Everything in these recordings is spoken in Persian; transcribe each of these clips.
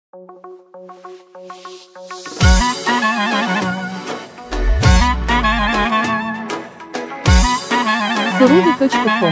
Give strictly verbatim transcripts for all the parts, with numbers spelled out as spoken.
سرودی точка ком.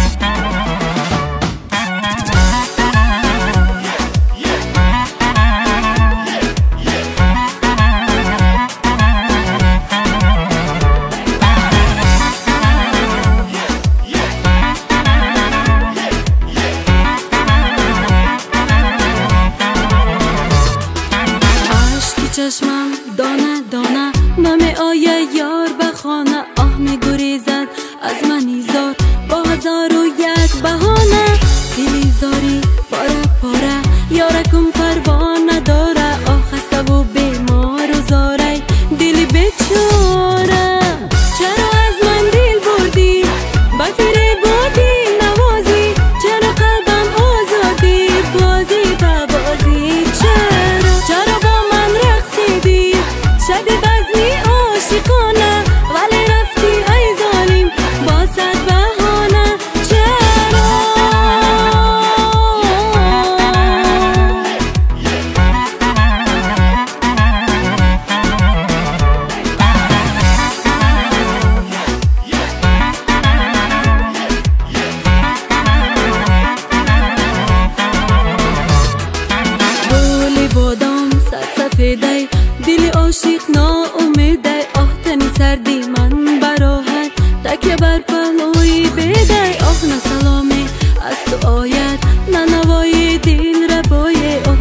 چشمم دانه دانه نمی آیه یار به خانه، آه می گریزد از من ایزار با هزار و یک بهانه. دلی زاری پاره پاره یارکم پروانه داره، آه خسته و بیمار و زاره دلی بیچاره. چرا از من دل بردی بطیره بودی نوازی، چرا قلبم آزادی بازی به بازی، چرا چرا با من رقصیدی شدی بزمی عاشقانه، ولی رفتی ای ظالم با صد بهانه. چرا گل بادام سرسفیده دل عاشق ناامیده، آه تنی سردی من براحت تکیه بر پهلوی بیده. آه نه سلامی از تو آید نه نوای دل ربایه، آه